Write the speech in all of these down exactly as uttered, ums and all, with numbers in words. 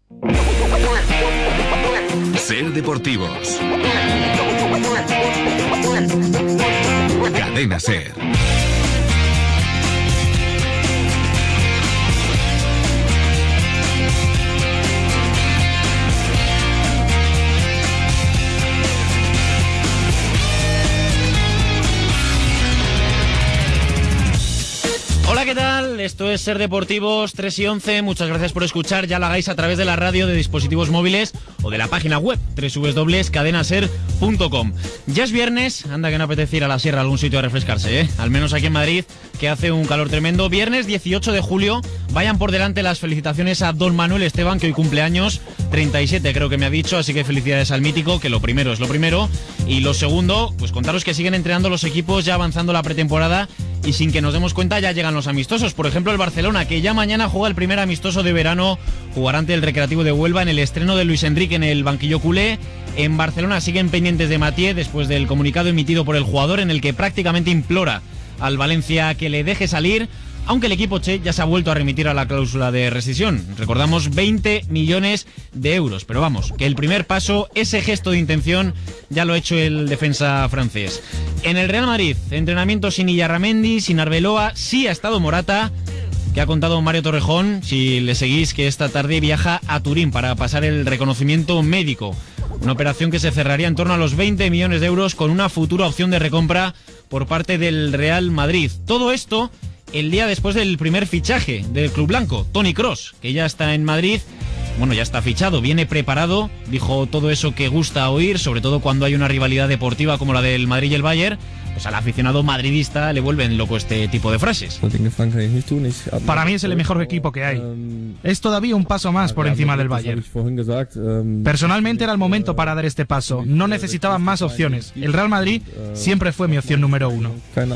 Ser Deportivos. Cadena Ser. Hola, ¿qué tal? Esto es Ser Deportivos tres y once. Muchas gracias por escuchar. Ya lo hagáis a través de la radio, de dispositivos móviles o de la página web doble u doble u doble u punto cadenaser punto com. Ya es viernes, anda que no apetece ir a la sierra a algún sitio a refrescarse, ¿eh? Al menos aquí en Madrid, que hace un calor tremendo. Viernes dieciocho de julio. Vayan por delante las felicitaciones a don Manuel Esteban, que hoy cumple años, treinta y siete creo que me ha dicho, así que felicidades al mítico, que lo primero es lo primero. Y lo segundo, pues contaros que siguen entrenando los equipos, ya avanzando la pretemporada, y sin que nos demos cuenta ya llegan los amistosos. Por ejemplo, el Barcelona, que ya mañana juega el primer amistoso de verano, jugará ante el Recreativo de Huelva en el estreno de Luis Enrique en el banquillo culé. En Barcelona siguen pendientes de Mathieu después del comunicado emitido por el jugador, en el que prácticamente implora al Valencia que le deje salir, aunque el equipo che ya se ha vuelto a remitir a la cláusula de rescisión. Recordamos veinte millones de euros, pero vamos, que el primer paso, ese gesto de intención, ya lo ha hecho el defensa francés. En el Real Madrid, entrenamiento sin Illarramendi, sin Arbeloa, sí ha estado Morata, que ha contado Mario Torrejón, si le seguís, que esta tarde viaja a Turín para pasar el reconocimiento médico. Una operación que se cerraría en torno a los veinte millones de euros, con una futura opción de recompra por parte del Real Madrid. Todo esto el día después del primer fichaje del club blanco, Toni Kroos, que ya está en Madrid. Bueno, ya está fichado, viene preparado, dijo todo eso que gusta oír, sobre todo cuando hay una rivalidad deportiva como la del Madrid y el Bayern. Pues al aficionado madridista le vuelven loco este tipo de frases. Para mí es el mejor equipo que hay. Es todavía un paso más por encima del Bayern. Personalmente era el momento para dar este paso. No necesitaba más opciones. El Real Madrid siempre fue mi opción número uno.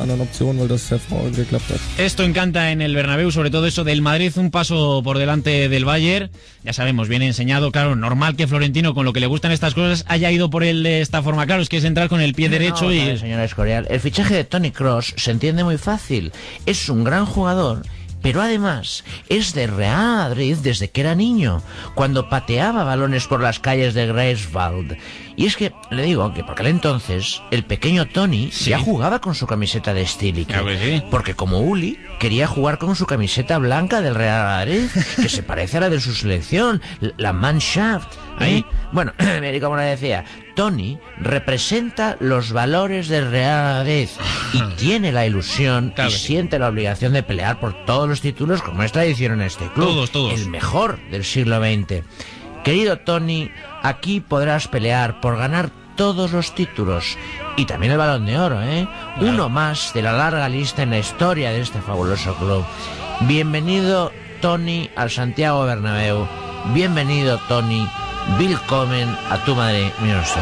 Esto encanta en el Bernabéu, sobre todo eso del Madrid un paso por delante del Bayern. Ya sabemos, viene enseñado, claro, normal que Florentino, con lo que le gustan estas cosas, haya ido por él de esta forma. Claro, es que es entrar con el pie derecho. No, y... no, señora Escorial, el fichaje de Toni Kroos se entiende muy fácil. Es un gran jugador, pero además es de Real Madrid desde que era niño, cuando pateaba balones por las calles de Greifswald. Y es que, le digo, que por aquel entonces, el pequeño Toni sí ya jugaba con su camiseta de Stilik. Claro que sí. Porque como Uli quería jugar con su camiseta blanca del Real Madrid, que se parece a la de su selección, la Mannschaft. ¿Eh? Bueno, como le decía, Toni representa los valores del Real Madrid y tiene la ilusión claro y siente la obligación de pelear por todos los títulos, como es tradición en este club. Todos, todos. El mejor del siglo veinte. Querido Toni, aquí podrás pelear por ganar todos los títulos y también el Balón de Oro, ¿eh? Claro. Uno más de la larga lista en la historia de este fabuloso club. Bienvenido, Toni, al Santiago Bernabéu. Bienvenido, Toni. Willkommen a tu Madrid, mi nuestro.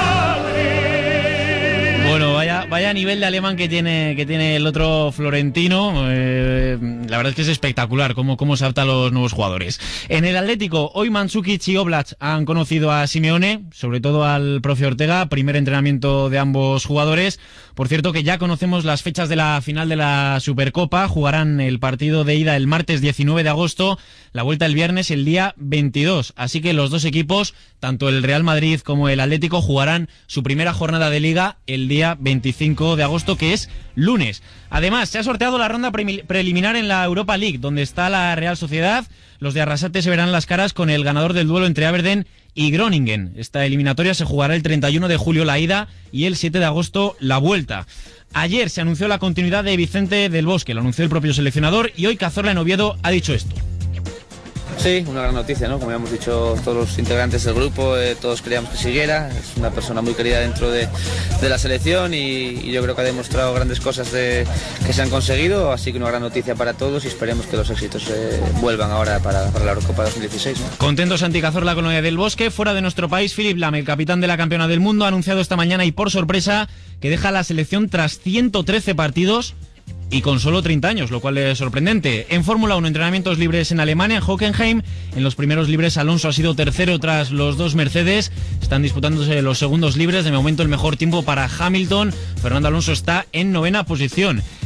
Bueno, vaya, vaya nivel de alemán que tiene, que tiene el otro florentino. Eh, la verdad es que es espectacular cómo, cómo se adapta a los nuevos jugadores. En el Atlético, hoy Mandzukic y Oblak han conocido a Simeone, sobre todo al profe Ortega, primer entrenamiento de ambos jugadores. Por cierto, que ya conocemos las fechas de la final de la Supercopa. Jugarán el partido de ida el martes diecinueve de agosto, la vuelta el viernes el día veintidós. Así que los dos equipos, tanto el Real Madrid como el Atlético, jugarán su primera jornada de liga el día veinticinco de agosto, que es lunes. Además, se ha sorteado la ronda pre- preliminar en la Europa League, donde está la Real Sociedad. Los de Arrasate se verán las caras con el ganador del duelo entre Aberdeen y Groningen. Esta eliminatoria se jugará el treinta y uno de julio la ida y el siete de agosto la vuelta. Ayer se anunció la continuidad de Vicente del Bosque, lo anunció el propio seleccionador, y hoy Cazorla en Oviedo ha dicho esto. Sí, una gran noticia, ¿no? Como ya hemos dicho todos los integrantes del grupo, eh, todos queríamos que siguiera. Es una persona muy querida dentro de, de la selección y, y yo creo que ha demostrado grandes cosas de, que se han conseguido, así que una gran noticia para todos y esperemos que los éxitos eh, vuelvan ahora para, para la Eurocopa dos mil dieciséis, ¿no? Contento Santi Cazorla con lo del Bosque. Fuera de nuestro país, Philipp Lahm, el capitán de la campeona del mundo, ha anunciado esta mañana y por sorpresa que deja la selección tras ciento trece partidos y con solo treinta años, lo cual es sorprendente. En Fórmula uno, entrenamientos libres en Alemania, en Hockenheim. En los primeros libres, Alonso ha sido tercero tras los dos Mercedes. Están disputándose los segundos libres. De momento, el mejor tiempo para Hamilton. Fernando Alonso está en novena posición.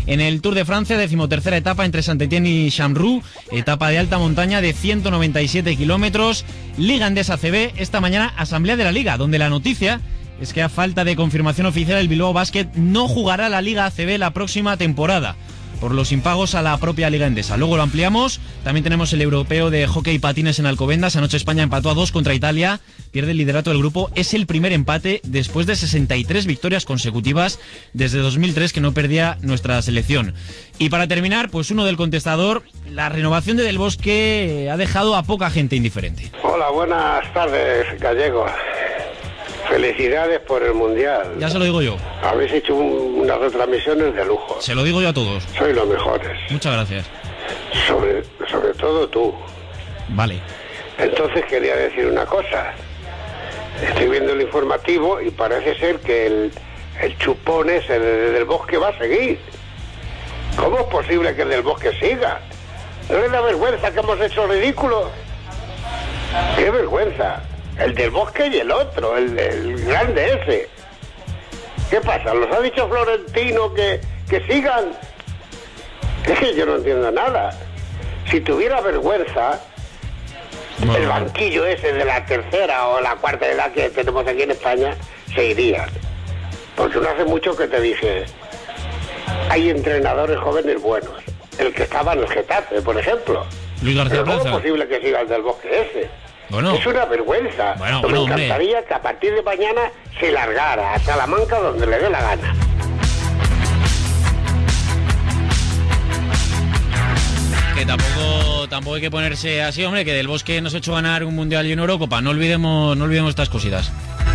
En el Tour de Francia, decimotercera etapa entre Saint-Étienne y Chamroux, etapa de alta montaña de ciento noventa y siete kilómetros. Liga Endesa C B, esta mañana asamblea de la Liga, donde la noticia es que a falta de confirmación oficial el Bilbao Basket no jugará la Liga A C B la próxima temporada por los impagos a la propia Liga Endesa. Luego lo ampliamos. También tenemos el europeo de hockey patines en Alcobendas. Anoche España empató a dos contra Italia, pierde el liderato del grupo. Es el primer empate después de sesenta y tres victorias consecutivas desde dos mil tres que no perdía nuestra selección. Y para terminar, pues uno del contestador, la renovación de Del Bosque ha dejado a poca gente indiferente. Hola, buenas tardes, Gallego. Felicidades por el Mundial. Ya se lo digo yo. Habéis hecho un, unas retransmisiones de lujo. Se lo digo yo a todos. Sois los mejores. Muchas gracias. Sobre, sobre todo tú. Vale. Entonces quería decir una cosa. Estoy viendo el informativo y parece ser que el, el chupón ese de Del Bosque va a seguir. ¿Cómo es posible que el Del Bosque siga? ¿No le da vergüenza que hemos hecho ridículo? ¡Qué vergüenza! El Del Bosque y el otro, el, el grande ese. ¿Qué pasa? ¿Los ha dicho Florentino que, que sigan? Es que yo no entiendo nada. Si tuviera vergüenza, bueno, el banquillo ese de la tercera o la cuarta edad que tenemos aquí en España se irían. Porque no hace mucho que te dije, hay entrenadores jóvenes buenos. El que estaba en el Getafe, por ejemplo. Luis García Pero ¿cómo Plaza? es posible que siga el Del Bosque ese? Bueno. Es una vergüenza. Bueno, no bueno, me encantaría hombre. que a partir de mañana se largara a Salamanca donde le dé la gana. Que tampoco, tampoco hay que ponerse así, hombre, que Del Bosque nos ha hecho ganar un Mundial y una Eurocopa. No olvidemos, no olvidemos estas cositas.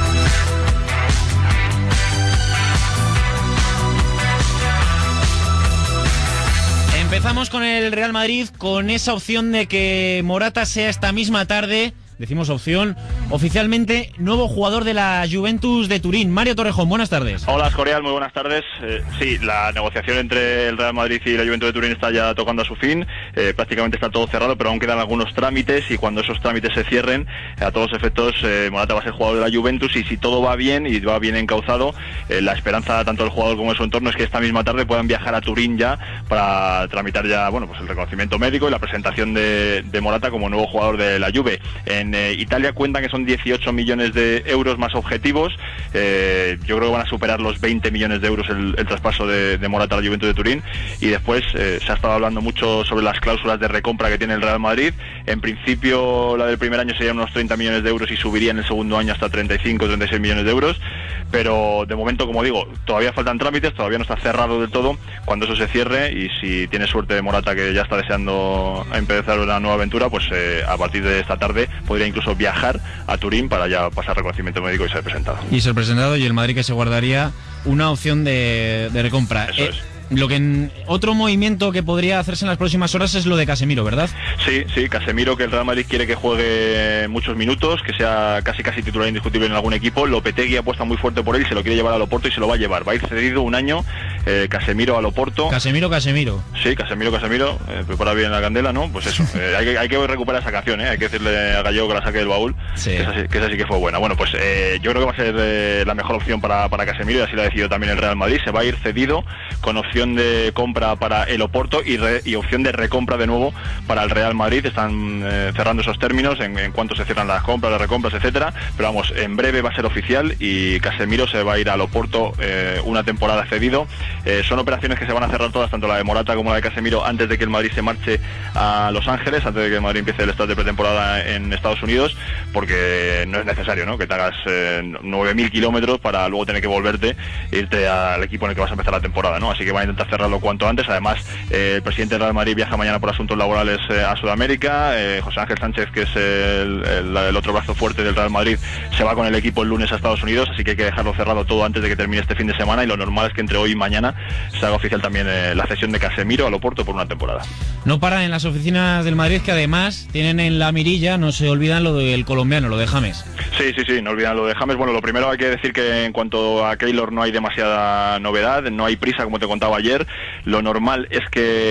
Empezamos con el Real Madrid, con esa opción de que Morata sea esta misma tarde, decimos opción, oficialmente nuevo jugador de la Juventus de Turín. Mario Torrejón, buenas tardes. Hola, Escorial, muy buenas tardes. Eh, sí, la negociación entre el Real Madrid y la Juventus de Turín está ya tocando a su fin. Eh, prácticamente está todo cerrado, pero aún quedan algunos trámites y cuando esos trámites se cierren, a todos efectos, eh, Morata va a ser jugador de la Juventus y si todo va bien y va bien encauzado, eh, la esperanza tanto del jugador como de su entorno es que esta misma tarde puedan viajar a Turín ya para tramitar ya, bueno, pues el reconocimiento médico y la presentación de, de Morata como nuevo jugador de la Juve. En eh, Italia cuentan que son dieciocho millones de euros más objetivos. Eh, yo creo que van a superar los veinte millones de euros el, el traspaso de, de Morata a la Juventus de Turín. Y después eh, se ha estado hablando mucho sobre las cláusulas de recompra que tiene el Real Madrid. En principio la del primer año serían unos treinta millones de euros y subiría en el segundo año hasta treinta y cinco, treinta y seis millones de euros. Pero de momento, como digo, todavía faltan trámites, todavía no está cerrado del todo. Cuando eso se cierre y si tiene suerte de Morata, que ya está deseando empezar una nueva aventura, pues eh, a partir de esta tarde podría incluso viajar a Turín para ya pasar reconocimiento médico y ser presentado. Y ser presentado, y el Madrid que se guardaría una opción de, de recompra. Eso eh, es. Lo que en, otro movimiento que podría hacerse en las próximas horas es lo de Casemiro, ¿verdad? Sí, sí, Casemiro, que el Real Madrid quiere que juegue muchos minutos, que sea casi casi titular indiscutible en algún equipo. Lopetegui apuesta muy fuerte por él y se lo quiere llevar al Oporto y se lo va a llevar. Va a ir cedido un año eh, Casemiro al Oporto. Casemiro, Casemiro. Sí, Casemiro, Casemiro. Eh, prepara bien la candela, ¿no? Pues eso. Eh, hay, que, hay que recuperar esa canción, ¿eh? Hay que decirle a Gallego que la saque del baúl. Sí. Que esa, sí- que esa sí que fue buena. Bueno, pues eh, yo creo que va a ser eh, la mejor opción para, para Casemiro y así lo ha decidido también el Real Madrid. Se va a ir cedido con opción de compra para el Oporto y, re, y opción de recompra de nuevo para el Real Madrid. Están eh, cerrando esos términos en, en cuanto se cierran las compras, las recompras, etcétera. Pero vamos, en breve va a ser oficial y Casemiro se va a ir al Oporto eh, una temporada cedido. Eh, son operaciones que se van a cerrar todas, tanto la de Morata como la de Casemiro, antes de que el Madrid se marche a Los Ángeles, antes de que el Madrid empiece el estado de pretemporada en Estados Unidos, porque no es necesario, ¿no?, que te hagas eh, nueve mil kilómetros para luego tener que volverte e irte al equipo en el que vas a empezar la temporada, ¿no? Así que van a intentar cerrarlo cuanto antes. Además, eh, el presidente del Real Madrid viaja mañana por asuntos laborales eh, a Sudamérica. eh, José Ángel Sánchez, que es el, el, el otro brazo fuerte del Real Madrid, se va con el equipo el lunes a Estados Unidos, así que hay que dejarlo cerrado todo antes de que termine este fin de semana, y lo normal es que entre hoy y mañana se haga oficial también eh, la cesión de Casemiro al Oporto por una temporada. No paran en las oficinas del Madrid, que además tienen en la mirilla, no se olvidan lo del colombiano, lo de James. Sí, sí, sí, no olvidan lo de James. Bueno, lo primero hay que decir que en cuanto a Keylor no hay demasiada novedad, no hay prisa, como te contaba ayer. Lo normal es que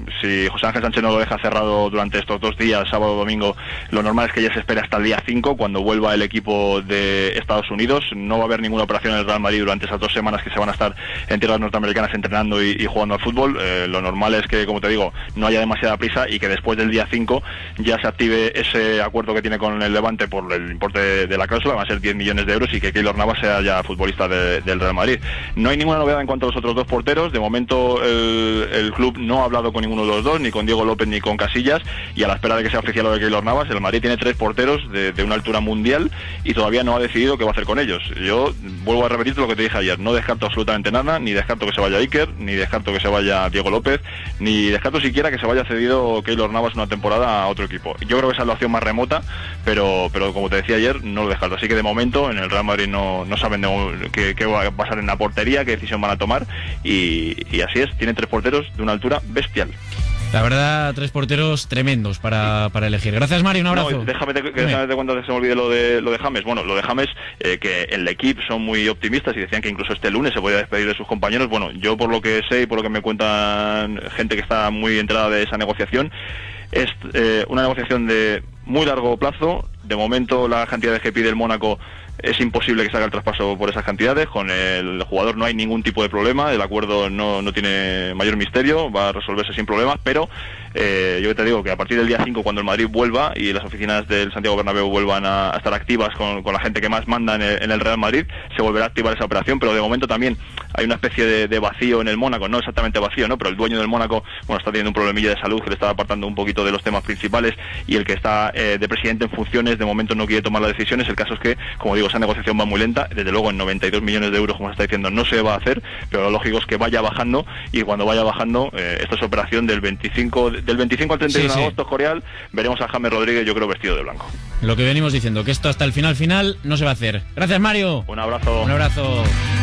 si José Ángel Sánchez no lo deja cerrado durante estos dos días, sábado o domingo, lo normal es que ya se espere hasta el día cinco, cuando vuelva el equipo de Estados Unidos. No va a haber ninguna operación en el Real Madrid durante esas dos semanas que se van a estar en tierras norteamericanas entrenando y, y jugando al fútbol. Eh, lo normal es que, como te digo, no haya demasiada prisa y que después del día cinco ya se active ese acuerdo que tiene con el Levante por el importe de, de la cláusula, va a ser diez millones de euros, y que Keylor Navas sea ya futbolista de, del Real Madrid. No hay ninguna novedad en cuanto a los otros dos porteros. De momento el, el club no ha hablado con ninguno de los dos, ni con Diego López ni con Casillas, y a la espera de que sea oficial lo de Keylor Navas, el Madrid tiene tres porteros de, de una altura mundial y todavía no ha decidido qué va a hacer con ellos. Yo vuelvo a repetir lo que te dije ayer, no descarto absolutamente nada, ni descarto que se vaya Iker, ni descarto que se vaya Diego López, ni descarto siquiera que se vaya cedido Keylor Navas una temporada a otro equipo. Yo creo que esa es la opción más remota, pero, pero como te decía ayer, no lo descarto. Así que de momento en el Real Madrid no, no saben de, qué, qué va a pasar en la portería, qué decisión van a tomar, y, y así es, tienen tres porteros de una altura bestial. La verdad, tres porteros tremendos para, para elegir. Gracias, Mario, un abrazo. No, déjame te, que déjame te cuento que se me olvide lo de, lo de James. Bueno, lo de James, eh, que el equipo son muy optimistas y decían que incluso este lunes se podía despedir de sus compañeros. Bueno, yo por lo que sé y por lo que me cuentan gente que está muy enterada de esa negociación, es eh, una negociación de muy largo plazo. De momento la cantidad que pide el Mónaco es imposible que se haga el traspaso por esas cantidades. Con el jugador no hay ningún tipo de problema, el acuerdo no, no tiene mayor misterio, va a resolverse sin problemas, pero eh, yo te digo que a partir del día cinco, cuando el Madrid vuelva y las oficinas del Santiago Bernabéu vuelvan a, a estar activas con, con la gente que más manda en el, en el Real Madrid, se volverá a activar esa operación. Pero de momento también hay una especie de, de vacío en el Mónaco, no exactamente vacío, ¿no? Pero el dueño del Mónaco, bueno, está teniendo un problemilla de salud que le está apartando un poquito de los temas principales, y el que está eh, de presidente en funciones de momento no quiere tomar las decisiones. El caso es que, como digo, esa negociación va muy lenta. Desde luego en noventa y dos millones de euros, como se está diciendo, no se va a hacer, pero lo lógico es que vaya bajando, y cuando vaya bajando, eh, esta es operación del veinticinco, del veinticinco al treinta y uno sí, de sí. agosto, Escorial, veremos a James Rodríguez, yo creo, vestido de blanco. Lo que venimos diciendo, que esto hasta el final final no se va a hacer. Gracias, Mario. Un abrazo. Un abrazo.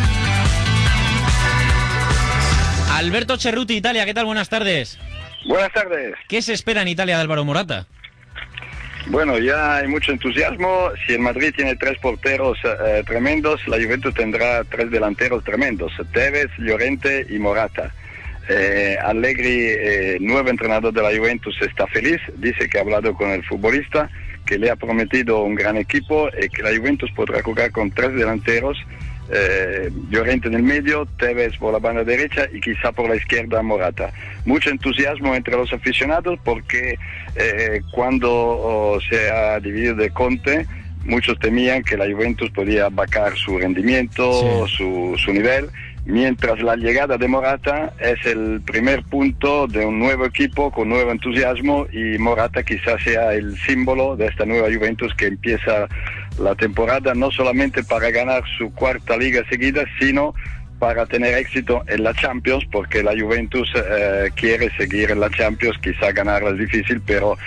Alberto Cerruti, Italia, ¿qué tal? Buenas tardes. Buenas tardes. ¿Qué se espera en Italia de Álvaro Morata? Bueno, ya hay mucho entusiasmo. Si el Madrid tiene tres porteros eh, tremendos, la Juventus tendrá tres delanteros tremendos: Tevez, Llorente y Morata. Eh, Allegri, eh, nuevo entrenador de la Juventus, está feliz. Dice que ha hablado con el futbolista, que le ha prometido un gran equipo y que la Juventus podrá jugar con tres delanteros. Eh, Llorente en el medio, Tevez por la banda derecha y quizá por la izquierda Morata. Mucho entusiasmo entre los aficionados porque eh, cuando oh, se ha dividido de Conte, muchos temían que la Juventus podía bajar su rendimiento, sí. su, su nivel, mientras la llegada de Morata es el primer punto de un nuevo equipo con nuevo entusiasmo, y Morata quizás sea el símbolo de esta nueva Juventus que empieza la temporada no solamente para ganar su cuarta liga seguida, sino para tener éxito en la Champions, porque la Juventus eh, quiere seguir en la Champions. Quizá ganarla es difícil, pero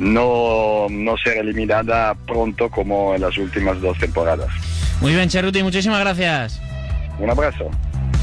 no, no ser eliminada pronto como en las últimas dos temporadas. Muy bien, Cerruti, muchísimas gracias. Un abrazo.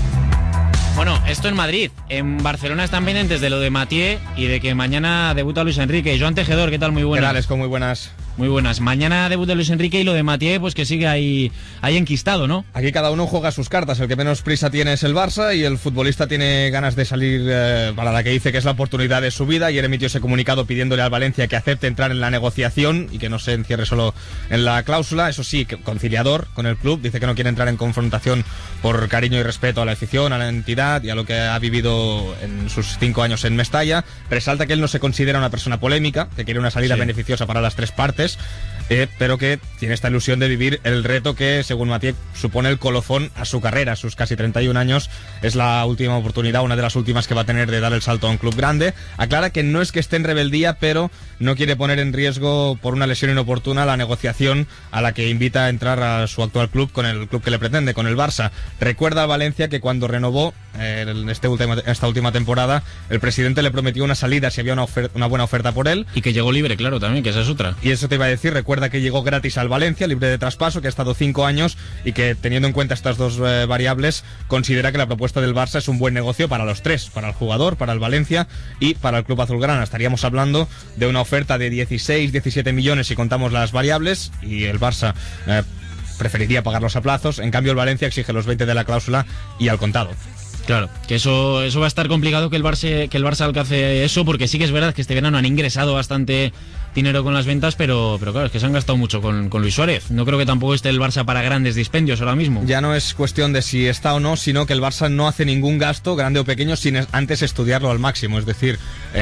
Bueno, esto en Madrid. En Barcelona están pendientes de lo de Mathieu y de que mañana debuta Luis Enrique. Joan Tejedor, ¿qué tal? Muy buenas. ¿Qué tal, Esco? Muy buenas. Muy buenas. Mañana debuta Luis Enrique y lo de Mathieu, pues que sigue ahí, ahí enquistado, ¿no? Aquí cada uno juega sus cartas. El que menos prisa tiene es el Barça, y el futbolista tiene ganas de salir eh, para la que dice que es la oportunidad de su vida. Ayer emitió ese comunicado pidiéndole al Valencia que acepte entrar en la negociación y que no se encierre solo en la cláusula. Eso sí, conciliador con el club. Dice que no quiere entrar en confrontación por cariño y respeto a la afición, a la entidad y a lo que ha vivido en sus cinco años en Mestalla. Resalta que él no se considera una persona polémica, que quiere una salida sí. beneficiosa para las tres partes. Eh, pero que tiene esta ilusión de vivir el reto que, según Mathieu, supone el colofón a su carrera. A sus casi treinta y un años es la última oportunidad, una de las últimas que va a tener de dar el salto a un club grande. Aclara que no es que esté en rebeldía, pero no quiere poner en riesgo por una lesión inoportuna la negociación a la que invita a entrar a su actual club con el club que le pretende, con el Barça. Recuerda a Valencia que cuando renovó eh, en este última, esta última temporada, el presidente le prometió una salida si había una, ofer- una buena oferta por él. Y que llegó libre, claro, también, que esa es otra. Y eso te iba a decir, recuerda que llegó gratis al Valencia, libre de traspaso, que ha estado cinco años y que, teniendo en cuenta estas dos eh, variables, considera que la propuesta del Barça es un buen negocio para los tres, para el jugador, para el Valencia y para el club azulgrana. Estaríamos hablando de una oferta de dieciséis, diecisiete millones si contamos las variables, y el Barça eh, preferiría pagarlos a plazos. En cambio el Valencia exige los veinte de la cláusula y al contado. Claro, que eso eso va a estar complicado que el Barça que el Barça alcance eso, porque sí que es verdad que este verano han ingresado bastante dinero con las ventas, pero pero claro, es que se han gastado mucho con, con Luis Suárez. No creo que tampoco esté el Barça para grandes dispendios ahora mismo. Ya no es cuestión de si está o no, sino que el Barça no hace ningún gasto, grande o pequeño, sin antes estudiarlo al máximo. Es decir,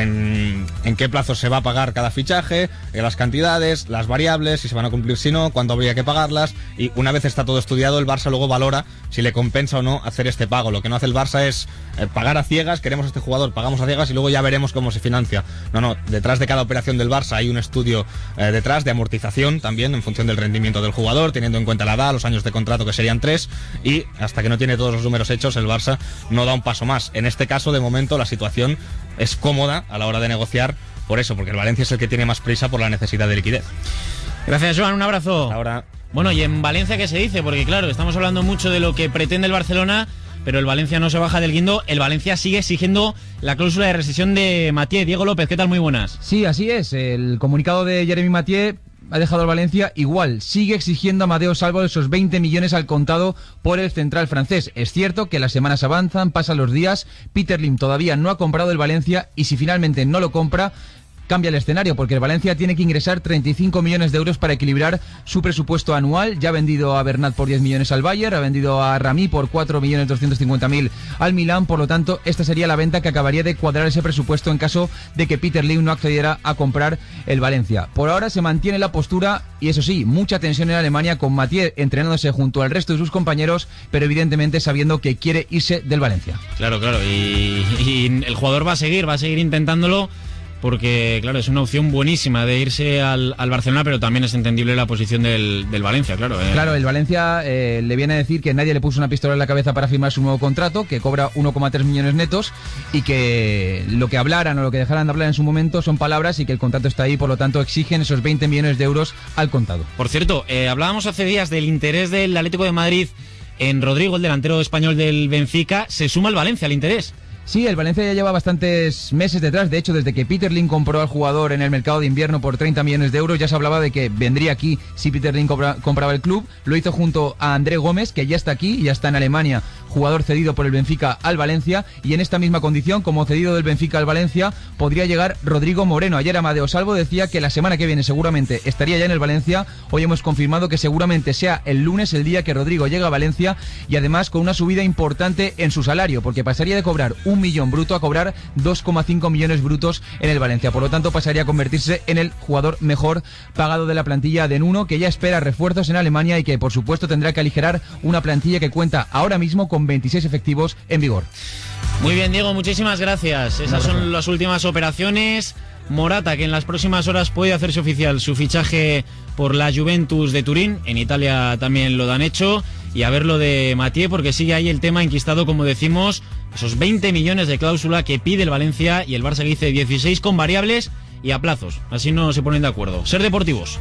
en, en qué plazo se va a pagar cada fichaje, en las cantidades, las variables, si se van a cumplir, si no, cuándo habría que pagarlas. Y una vez está todo estudiado, el Barça luego valora si le compensa o no hacer este pago. Lo que no hace el Barça es eh, pagar a ciegas, queremos a este jugador, pagamos a ciegas y luego ya veremos cómo se financia. No, no, detrás de cada operación del Barça hay un estudio eh, detrás de amortización también en función del rendimiento del jugador, teniendo en cuenta la edad, los años de contrato que serían tres, y hasta que no tiene todos los números hechos el Barça no da un paso más. En este caso, de momento, la situación es cómoda a la hora de negociar por eso, porque el Valencia es el que tiene más prisa por la necesidad de liquidez. Gracias, Joan, un abrazo. Ahora. Bueno, y en Valencia, ¿qué se dice? Porque claro, estamos hablando mucho de lo que pretende el Barcelona, pero el Valencia no se baja del guindo. El Valencia sigue exigiendo la cláusula de rescisión de Mathieu. Diego López, ¿qué tal? Muy buenas. Sí, así es. El comunicado de Jeremy Mathieu ha dejado al Valencia igual. Sigue exigiendo a Amadeo Salvo esos veinte millones al contado por el central francés. Es cierto que las semanas avanzan, pasan los días. Peter Lim todavía no ha comprado el Valencia y si finalmente no lo compra, cambia el escenario, porque el Valencia tiene que ingresar treinta y cinco millones de euros para equilibrar su presupuesto anual. Ya ha vendido a Bernat por diez millones al Bayern, ha vendido a Rami por cuatro millones doscientos cincuenta mil al Milán. Por lo tanto, esta sería la venta que acabaría de cuadrar ese presupuesto en caso de que Peter Lim no accediera a comprar el Valencia. Por ahora se mantiene la postura y eso sí, mucha tensión en Alemania, con Mathieu entrenándose junto al resto de sus compañeros, pero evidentemente sabiendo que quiere irse del Valencia. Claro, claro, y, y el jugador va a seguir, va a seguir intentándolo, porque claro, es una opción buenísima de irse al, al Barcelona, pero también es entendible la posición del, del Valencia, claro. Eh. Claro, el Valencia eh, le viene a decir que nadie le puso una pistola en la cabeza para firmar su nuevo contrato, que cobra uno coma tres millones netos y que lo que hablaran o lo que dejaran de hablar en su momento son palabras y que el contrato está ahí, por lo tanto exigen esos veinte millones de euros al contado. Por cierto, eh, hablábamos hace días del interés del Atlético de Madrid en Rodrigo, el delantero español del Benfica. ¿Se suma el Valencia al interés? Sí, el Valencia ya lleva bastantes meses detrás. De hecho, desde que Peter Lim compró al jugador en el mercado de invierno por treinta millones de euros, ya se hablaba de que vendría aquí si Peter Lim compra, compraba el club. Lo hizo junto a André Gómez, que ya está aquí, ya está en Alemania, jugador cedido por el Benfica al Valencia. Y en esta misma condición, como cedido del Benfica al Valencia, podría llegar Rodrigo Moreno. Ayer Amadeo Salvo decía que la semana que viene seguramente estaría ya en el Valencia. Hoy hemos confirmado que seguramente sea el lunes el día que Rodrigo llega a Valencia, y además con una subida importante en su salario, porque pasaría de cobrar un millón bruto a cobrar dos coma cinco millones brutos en el Valencia. Por lo tanto, pasaría a convertirse en el jugador mejor pagado de la plantilla de Nuno, que ya espera refuerzos en Alemania y que por supuesto tendrá que aligerar una plantilla que cuenta ahora mismo con veintiséis efectivos en vigor. Muy bien, Diego, muchísimas gracias. Esas son las últimas operaciones. Morata, que en las próximas horas puede hacerse oficial su fichaje por la Juventus de Turín. En Italia también lo han hecho. Y a ver lo de Mathieu, porque sigue ahí el tema enquistado, como decimos, esos veinte millones de cláusula que pide el Valencia, y el Barça que dice dieciséis con variables y a plazos. Así no se ponen de acuerdo. Ser Deportivos.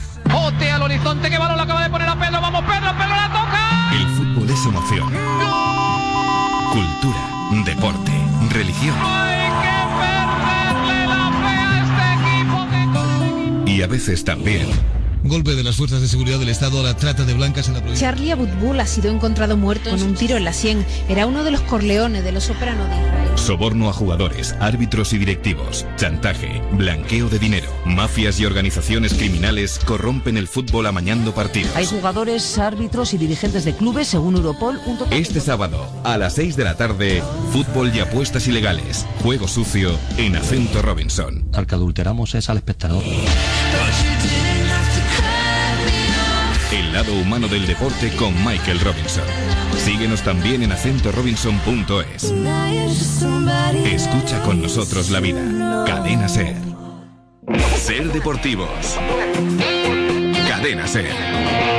Bote al horizonte, que balón lo acaba de poner a Pedro. Vamos, Pedro, Pedro la toca. El fútbol es emoción. Cultura, deporte, religión. Hay que perderle la fe a este equipo. Y a veces también Golpe de las fuerzas de seguridad del Estado a la trata de blancas en la provincia. Charlie Abutbul ha sido encontrado muerto con un tiro en la sien. Era uno de los Corleones de los Sopranos de Israel. Soborno a jugadores, árbitros y directivos, chantaje, blanqueo de dinero. Mafias y organizaciones criminales corrompen el fútbol amañando partidos. Hay jugadores, árbitros y dirigentes de clubes, según Europol. Este sábado, a las seis de la tarde, fútbol y apuestas ilegales. Juego sucio en Acento Robinson. Al que adulteramos es al espectador. El lado humano del deporte con Michael Robinson. Síguenos también en acento robinson punto es. Escucha con nosotros la vida. Cadena Ser. Ser Deportivos. Cadena Ser.